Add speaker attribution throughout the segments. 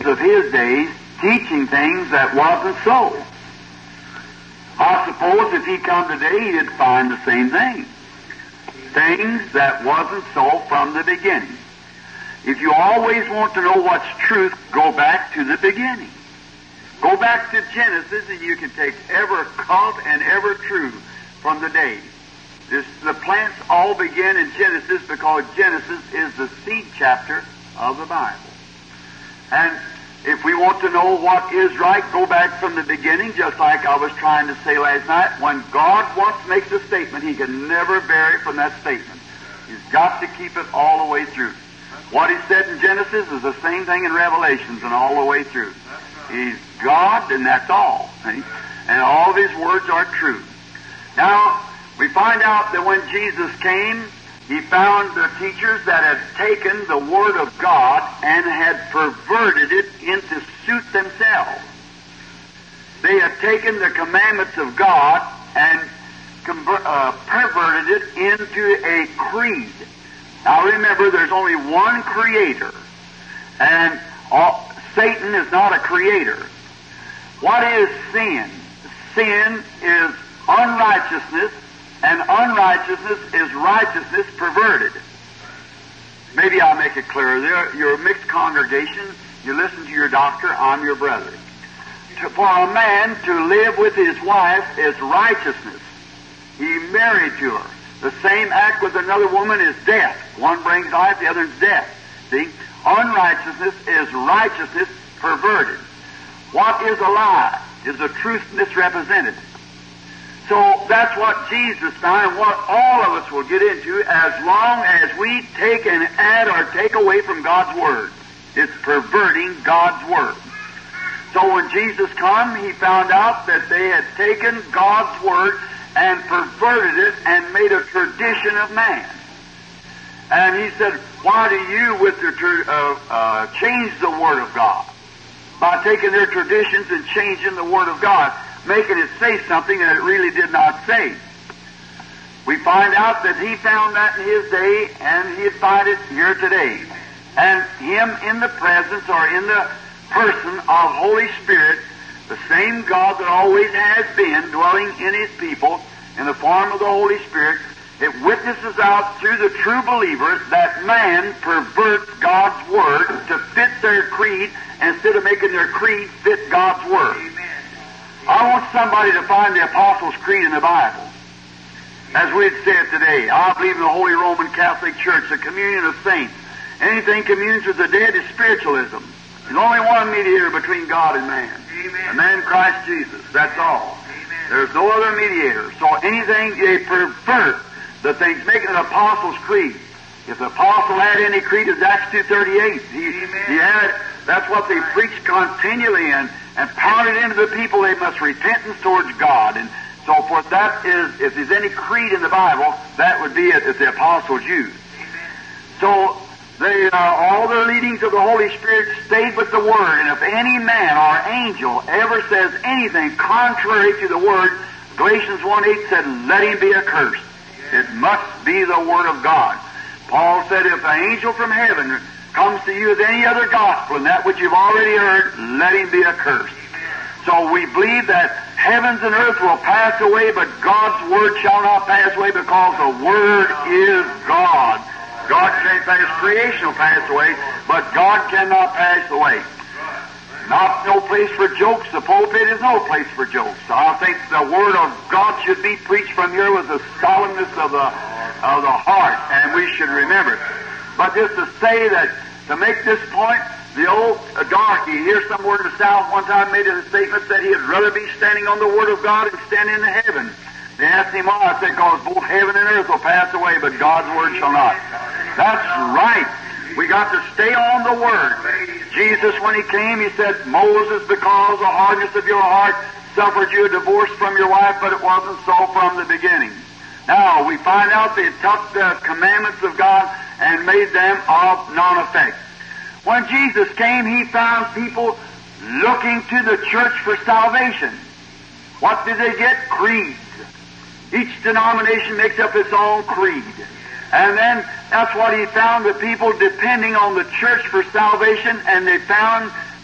Speaker 1: of his days teaching things that wasn't so. I suppose if he come today, he'd find the same thing. Things that wasn't so from the beginning. If you always want to know what's truth, go back to the beginning. Go back to Genesis, and you can take ever cult and ever true from the day. The plants all begin in Genesis because Genesis is the seed chapter of the Bible. And if we want to know what is right, go back from the beginning, just like I was trying to say last night. When God once makes a statement, He can never vary from that statement. He's got to keep it all the way through. What He said in Genesis is the same thing in Revelations and all the way through. He's God, and that's all. See? And all of His words are true. Now, we find out that when Jesus came, He found the teachers that had taken the Word of God and had perverted it into suit themselves. They had taken the commandments of God and perverted it into a creed. Now remember, there's only one Creator, and Satan is not a creator. What is sin? Sin is unrighteousness, and unrighteousness is righteousness perverted. Maybe I'll make it clearer. You're a mixed congregation. You listen to your doctor. I'm your brother. For a man to live with his wife is righteousness. He married to her. The same act with another woman is death. One brings life, the other is death. See? Unrighteousness is righteousness perverted. What is a lie? Is the truth misrepresented? So that's what Jesus found, and what all of us will get into as long as we take and add or take away from God's Word. It's perverting God's Word. So when Jesus come, He found out that they had taken God's Word and perverted it and made a tradition of man. And He said, why do you with your change the Word of God? By taking their traditions and changing the Word of God, making it say something that it really did not say. We find out that He found that in His day, and He'd find it here today. And Him in the presence or in the person of Holy Spirit, the same God that always has been dwelling in His people in the form of the Holy Spirit, it witnesses out through the true believers that man perverts God's Word to fit their creed instead of making their creed fit God's Word. Amen. I want somebody to find the Apostles' Creed in the Bible. As we'd say it today, I believe in the Holy Roman Catholic Church, the communion of saints. Anything communes with the dead is spiritualism. There's only one mediator between God and man. Amen. The man Christ Jesus. That's all. Amen. There's no other mediator. So anything they pervert the things, making an Apostles' Creed. If the Apostle had any creed, it's Acts 2:38. He had it. That's what they preached continually and pounded into the people. They must repentance towards God and so forth. That is, if there's any creed in the Bible, that would be it that the Apostles used. So all the leadings of the Holy Spirit stayed with the Word, and if any man or angel ever says anything contrary to the Word, Galatians 1:8 said, let him be accursed. It must be the Word of God. Paul said, if an angel from heaven comes to you with any other gospel than that which you've already heard, let him be accursed. So we believe that heavens and earth will pass away, but God's Word shall not pass away because the Word is God. God can't pass, creation will pass away, but God cannot pass away. Not no place for jokes. The pulpit is no place for jokes. I think the Word of God should be preached from here with the solemnness of the heart, and we should remember it. But just to say that, to make this point, the old darky here somewhere in the South one time made a statement that he'd rather be standing on the Word of God than standing in heaven. They asked him why. I said, because both heaven and earth will pass away, but God's Word shall not. That's right. We got to stay on the Word. Jesus, when He came, He said, Moses, because of the hardness of your heart, suffered you a divorce from your wife, but it wasn't so from the beginning. Now, we find out they took the commandments of God and made them of non-effect. When Jesus came, He found people looking to the church for salvation. What did they get? Creeds. Each denomination makes up its own creed. And then that's what He found, the people depending on the church for salvation, and they found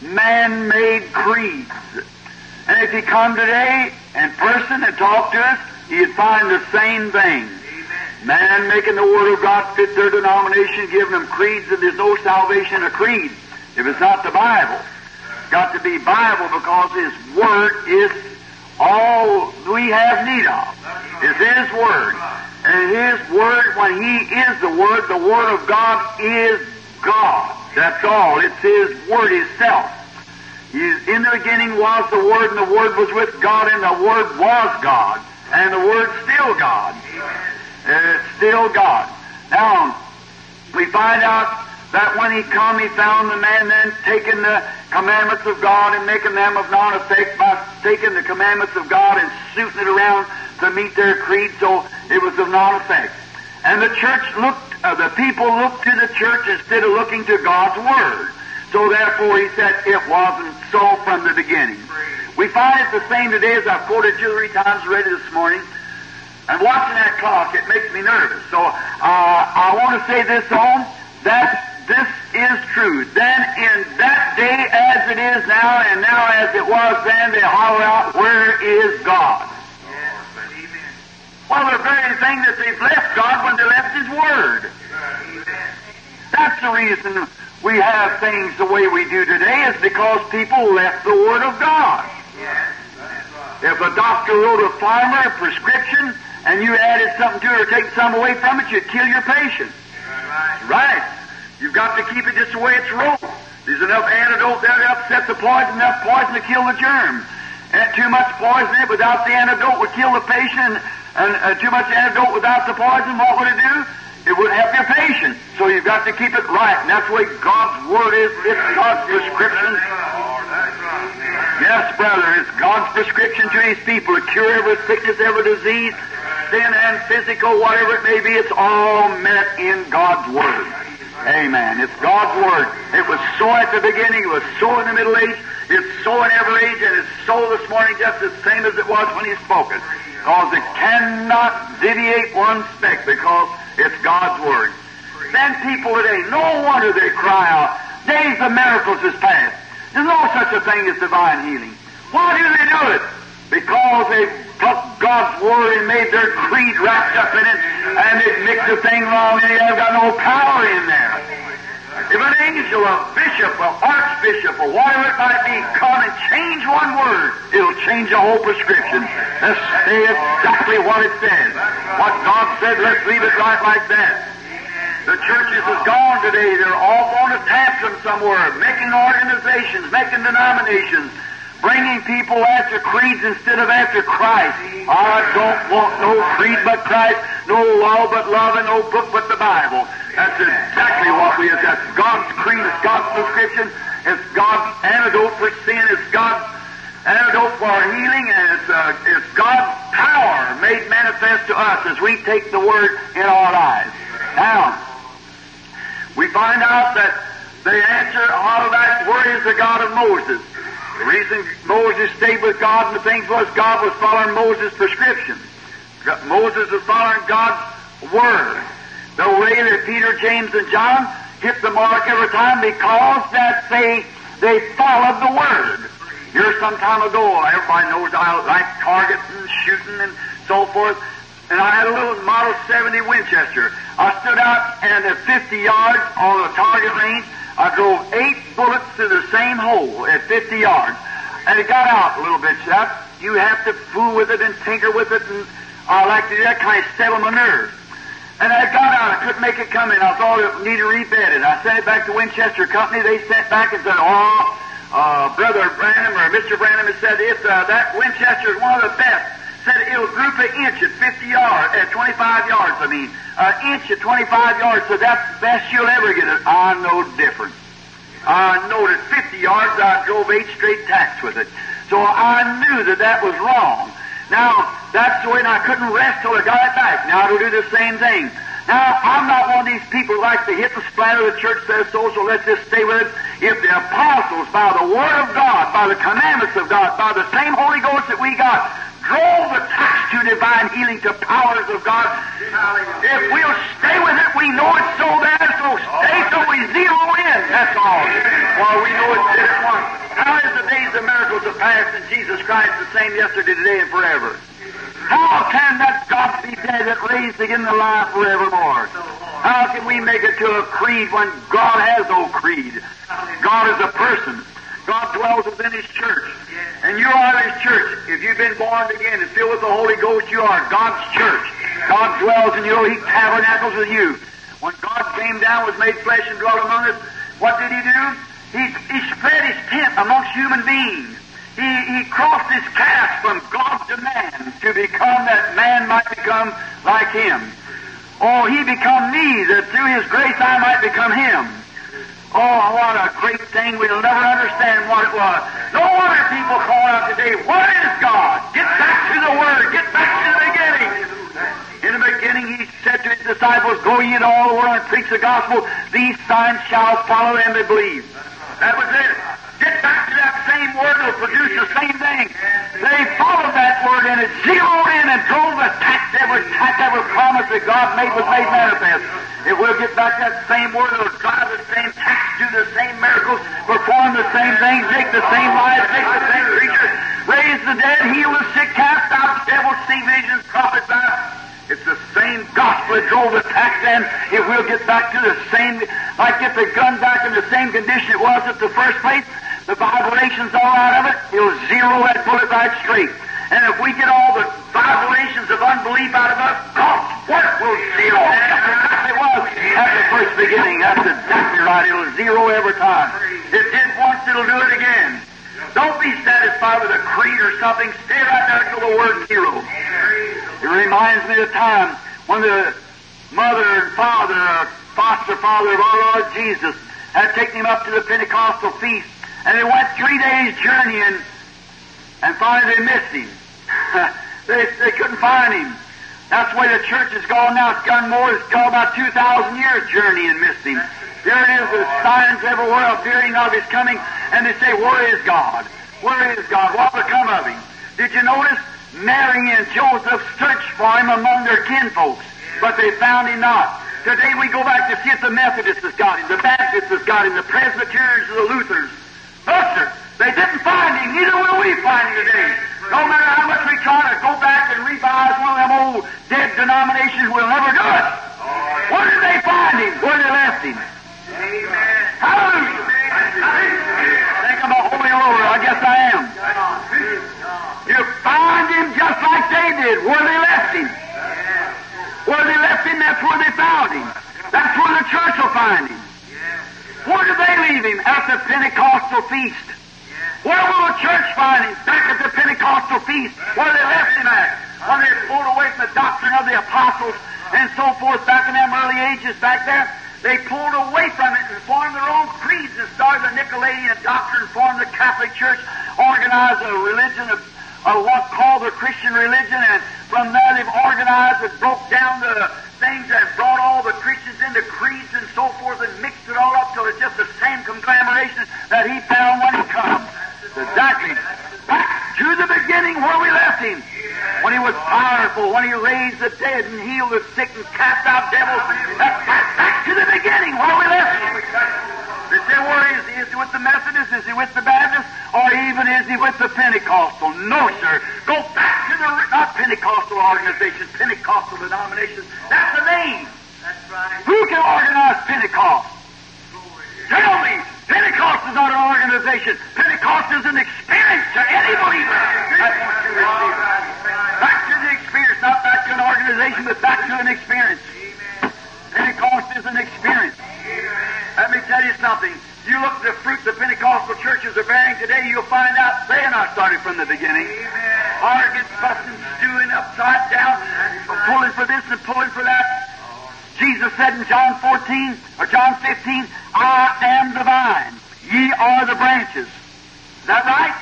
Speaker 1: man-made creeds. And if he come today in person and talk to us, he'd find the same thing. Man making the Word of God fit their denomination, giving them creeds, and there's no salvation in a creed if it's not the Bible. It's got to be Bible because His Word is all we have need of. It's His Word. And His Word, when He is the Word of God is God. That's all. It's His Word Himself. In the beginning was the Word, and the Word was with God, and the Word was God. And the Word's still God. It's still God. Now, we find out that when He come, He found the man then taking the commandments of God and making them of none effect by taking the commandments of God and suiting it around to meet their creed, so it was of none effect. And the church the people looked to the church instead of looking to God's Word. So therefore, he said, it wasn't so from the beginning. We find it the same today, as I've quoted 2 or 3 times already this morning. And watching that clock, it makes me nervous. So I want to say this on, that this is true. Then in that day as it is now, and now as it was then, they holler out, where is God? Well, the very thing that they've left God when they left His Word. That's the reason we have things the way we do today, is because people left the Word of God. If a doctor wrote a farmer a prescription and you added something to it or taken something away from it, you'd kill your patient. Right. You've got to keep it just the way it's wrote. There's enough antidote there to upset the poison, enough poison to kill the germ. And too much poison in it without the antidote would kill the patient, and too much antidote without the poison, what would it do? It would help your patient. So you've got to keep it right. And that's the way God's Word is. It's God's prescription. Yes, brother, it's God's prescription to His people to cure every sickness, every disease, sin and physical, whatever it may be. It's all met in God's Word. Amen. It's God's Word. It was so at the beginning. It was so in the Middle Age. It's so in every age. And it's so this morning just the same as it was when He spoke it. Because it cannot deviate one speck, because it's God's Word. Then people today, no wonder they cry out, days of miracles is past. There's no such a thing as divine healing. Why do they do it? Because they took God's Word and made their creed wrapped up in it, and they mixed the thing wrong, and they have got no power in there. If an angel, a bishop, an archbishop, or whatever it might be, come and change one word, it'll change the whole prescription. Let's say exactly what it says. What God said, let's leave it right like that. The churches is gone today. They're all going to tantrum somewhere, making organizations, making denominations, bringing people after creeds instead of after Christ. I don't want no creed but Christ, no law but love, and no book but the Bible. That's exactly what we are. That's God's creed. It's God's prescription. It's God's antidote for sin. It's God's antidote for healing, and it's God's power made manifest to us as we take the Word in our lives. Now, we find out that the answer out of that Word is the God of Moses. The reason Moses stayed with God and the things was God was following Moses' prescription. Moses was following God's Word. The way that Peter, James, and John hit the mark every time, because that they followed the Word. Here some time ago, everybody knows I like targeting, shooting, and so forth. And I had a little Model 70 Winchester. I stood out and at 50 yards on a target range, I drove 8 bullets through the same hole at 50 yards. And it got out a little bit. You have to fool with it and tinker with it, and I like to do that, kind of settle my nerves. And I got out. I couldn't make it come in. I thought it needed rebedded. I sent it back to Winchester Company. They sent back and said, Brother Branham or Mr. Branham has said that Winchester is one of the best. Said it'll group an inch at 50 yards, at 25 yards, an inch at 25 yards, so that's the best you'll ever get it. I know different. I know that 50 yards, I drove 8 straight tacks with it. So I knew that was wrong. Now, that's the way, and I couldn't rest till I got it back. Now it'll do the same thing. Now, I'm not one of these people who like to hit the splatter. The church says so let's just stay with it. If the apostles, by the Word of God, by the commandments of God, by the same Holy Ghost that we got, drove attached to divine healing, to powers of God. If we'll stay with it, we know it's so there, so stay till we zero in. That's all. For we know it's did it once. How is the days of miracles of past in Jesus Christ the same yesterday, today, and forever? How can that God be dead that raised again to life forevermore? How can we make it to a creed when God has no creed? God is a person. God dwells within His church. And you are His church. If you've been born again and filled with the Holy Ghost, you are God's church. God dwells in you. He tabernacles with you. When God came down, was made flesh, and dwelt among us, what did He do? He spread His tent amongst human beings. He crossed His path from God to man to become that man might become like Him. Oh, He become me, that through His grace I might become Him. Oh, what a great thing. We'll never understand what it was. No wonder people call out today, what is God? Get back to the Word. Get back to the beginning. In the beginning He said to His disciples, go ye into all the world and preach the gospel. These signs shall follow them that believe. That was it. Get back to that same Word. It'll produce the same thing. They followed that Word and it zeroed in and drove attacked every promise that God made was made manifest. If we'll get back that same Word, it'll drive the same tax, do the same miracles, perform the same things, make the same lives, make the same creatures, raise the dead, heal the sick, cast out devils, see visions, prophesy. It's the same gospel that drove the tax then. If we'll get back to the same, like get the gun back in the same condition it was at the first place, the vibrations all out of it, it'll zero that bullet right straight. And if we get all the vibrations of unbelief out of us, God's work will zero it was at the first beginning. That's exactly right. It'll zero every time. It did once, it'll do it again. Don't be satisfied with a creed or something. Stay right there till the word zero. It reminds me of the time when the mother and father, or foster father of our Lord Jesus, had taken Him up to the Pentecostal feast. And they went 3 days journeying, and finally they missed Him. they couldn't find Him. That's the way the church has gone now. It's gone more. It's gone about 2,000 years journeying and missed Him. There it is, with signs everywhere appearing of His coming, and they say, where is God? Where is God? What will become of Him? Did you notice? Mary and Joseph searched for Him among their kinfolks, but they found Him not. Today we go back to see if the Methodists has got Him, the Baptists has got Him, the Presbyterians or the Lutherans. No, sir. They didn't find Him. Neither will we find Him today. No matter how much we try to go back and revise one of them old dead denominations, we'll never do it. Where did they find Him? Where they left Him? Amen. Hallelujah. Think I'm a holy roller. I guess I am. You find Him just like they did, where they left Him. Where they left Him, that's where they found Him. That's where the church will find Him. Where did they leave Him? At the Pentecostal feast. Where will the church find Him? Back at the Pentecostal feast, where they left Him at. When they pulled away from the doctrine of the apostles and so forth back in them early ages back there, they pulled away from it and formed their own creeds and started the Nicolaitan doctrine, formed the Catholic Church, organized a religion of what's called the Christian religion, and from there they've organized and broke down the things and brought all the Christians into creeds and so forth and mixed it all up till it's just the same conglomeration that He found when He comes. Exactly. Back to the beginning where we left Him. When He was powerful, when He raised the dead and healed the sick and cast out devils. That's back to the beginning where we left Him. They say, where is He? Is He with the Methodists? Is He with the Baptists? Or even is He with the Pentecostal? No, sir. Go back to the, not Pentecostal organizations, Pentecostal denominations. That's the name. That's right. Who can organize Pentecost? Tell me. Pentecost is not an organization. Pentecost is an experience to any believer. That's what you receive. Back to the experience, not back to an organization, but back to an experience. Pentecost is an experience. Let me tell you something. You look at the fruit the Pentecostal churches are bearing today, you'll find out they are not started from the beginning. Arguing, fussing, stewing, upside down, pulling for this and pulling for that. Jesus said in John 14, or John 15, I am the vine, ye are the branches. Is that right?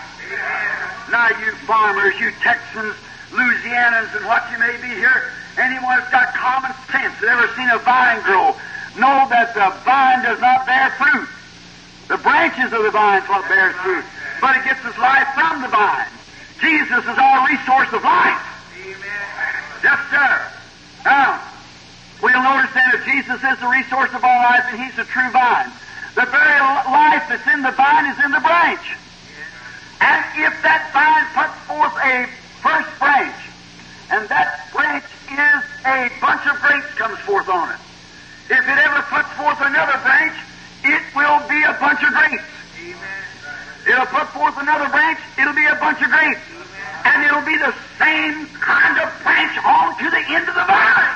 Speaker 1: Now you farmers, you Texans, Louisianans, and what you may be here, anyone that's got common sense, that ever seen a vine grow, know that the vine does not bear fruit. The branches of the vine is what bears fruit. But it gets its life from the vine. Jesus is our resource of life. Yes, sir. Now, we'll notice then that Jesus is the resource of our life and He's the true vine. The very life that's in the vine is in the branch. And if that vine puts forth a first branch, and that branch is a bunch of grapes comes forth on it, if it ever puts forth another branch, it will be a bunch of grapes. It'll put forth another branch, it'll be a bunch of grapes. And it'll be the same kind of branch on to the end of the vine.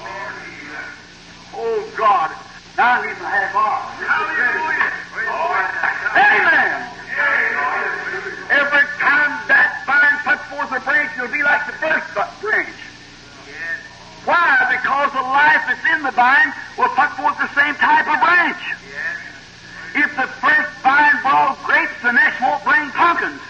Speaker 1: Oh, God. Now I need my half off. Amen. Every time that vine puts forth a branch, it'll be like the first branch. Why? Because the life that's in the vine will put forth the same type of branch. If the first vine brought grapes, the next won't bring pumpkins.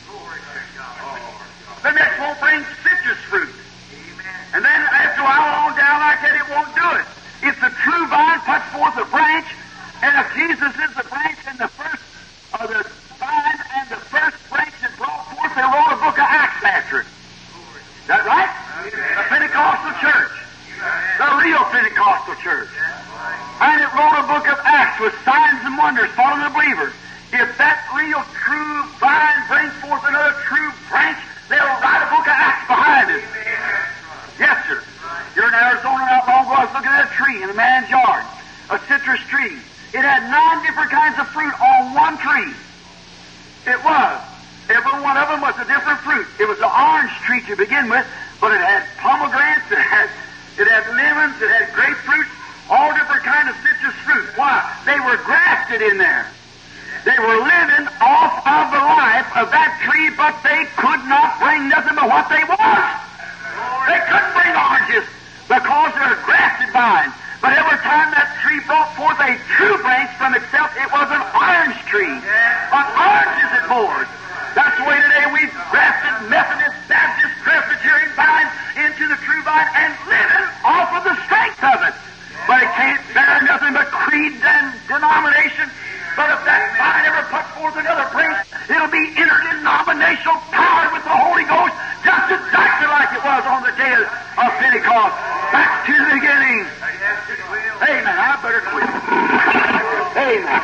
Speaker 1: The next won't bring citrus fruit. And then after a while on down like that, it won't do it. If the true vine puts forth a branch, and if Jesus is the branch and the first, or the vine and the first branch that brought forth, they wrote a book of Acts after it. Is that right? The Pentecostal church. The real Pentecostal church. And it wrote a book of Acts with signs and wonders following the believers. If that real true vine brings forth another true branch, they'll write a book of Acts behind it. Yes, sir. You're in Arizona not long ago. I was looking at a tree in a man's yard, a citrus tree. It had 9 different kinds of fruit on one tree. It was. Every one of them was a different fruit. It was an orange tree to begin with, but it had pomegranates, it had lemons, it had grapefruit, all different kinds of citrus fruit. Why? They were grafted in there. They were living off of the life of that tree, but they could not bring nothing but what they was. They couldn't bring oranges because they're grafted vines. But every time that tree brought forth a true branch from itself, it was an orange tree. An orange is it bore. That's the way today we've grafted Methodist, Baptist, Presbyterian vines into the true vine and living off of the strength of it. But it can't bear nothing but creed and denomination. But if that vine ever puts forth another branch, it'll be interdenominational power with the Holy Ghost, just exactly like it was on the day of Pentecost. Back to the beginning. Amen. I better quit. Amen.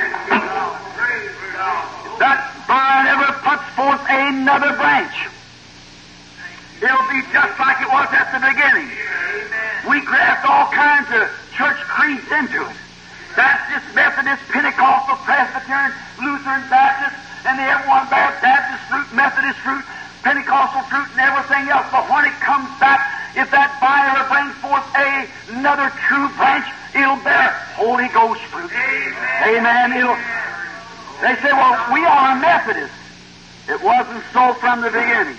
Speaker 1: That vine ever puts forth another branch, it'll be just like it was at the beginning. We graft all kinds of church creeds into it. Baptist, Methodist, Pentecostal, Presbyterian, Lutheran, Baptist, and they have one Baptist fruit, Methodist fruit, Pentecostal fruit, and everything else. But when it comes back, if that vine ever brings forth another true branch, it'll bear Holy Ghost fruit. Amen. They say, well, we are Methodists. It wasn't so from the beginning.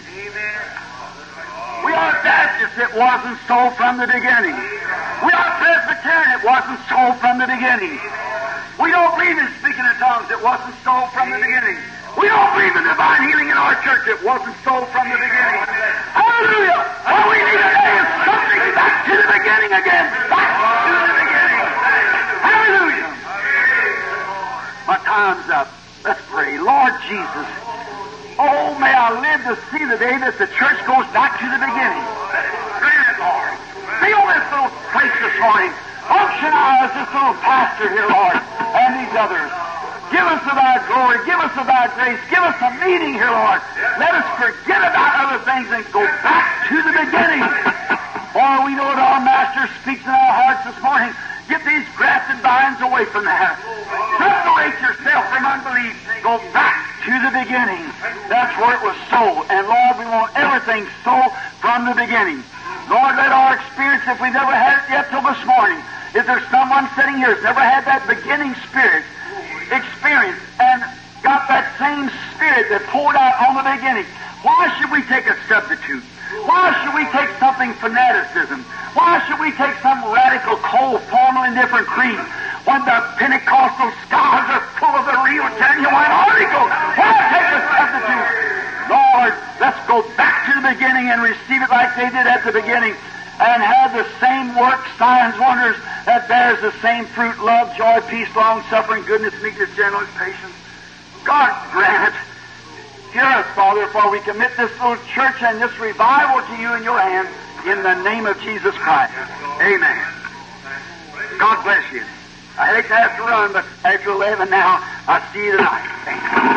Speaker 1: We are Baptists. It wasn't so from the beginning. We are Presbyterian. It wasn't so from the beginning. We don't believe in speaking in tongues. It wasn't so from the beginning. We don't believe in divine healing in our church. It wasn't so from the beginning. Hallelujah! All we need today is something back to the beginning again. Back to the beginning. Hallelujah! My time's up. Let's pray. Lord Jesus, oh, may I live to see the day that the church goes back to the beginning. Grant it, Lord. Fill this little place this morning. Function as this little pastor here, Lord, and these others. Give us of thy glory. Give us of thy grace. Give us a meeting here, Lord. Let us forget about other things and go back to the beginning. For we know that our Master speaks in our hearts this morning. Get these grafted vines away from there. Separate yourself from unbelief. Go back to the beginning. That's where it was so. And Lord, we want everything so from the beginning. Lord, let our experience, if we've never had it yet till this morning, if there's someone sitting here that's never had that beginning spirit experience and got that same spirit that poured out on the beginning, why should we take a substitute? Why should we take something fanaticism? Why should we take some radical, cold, formal, and different creed when the Pentecostal scholars are full of the real, genuine Holy Ghost? Why take a substitute? Lord, let's go back to the beginning and receive it like they did at the beginning and have the same work, signs, wonders that bears the same fruit, love, joy, peace, long-suffering, goodness, meekness, gentleness, patience. God grant it. Hear us, Father. Father, for we commit this little church and this revival to you in your hands in the name of Jesus Christ. Amen. God bless you. I hate to have to run, but after 11 now, I'll see you tonight.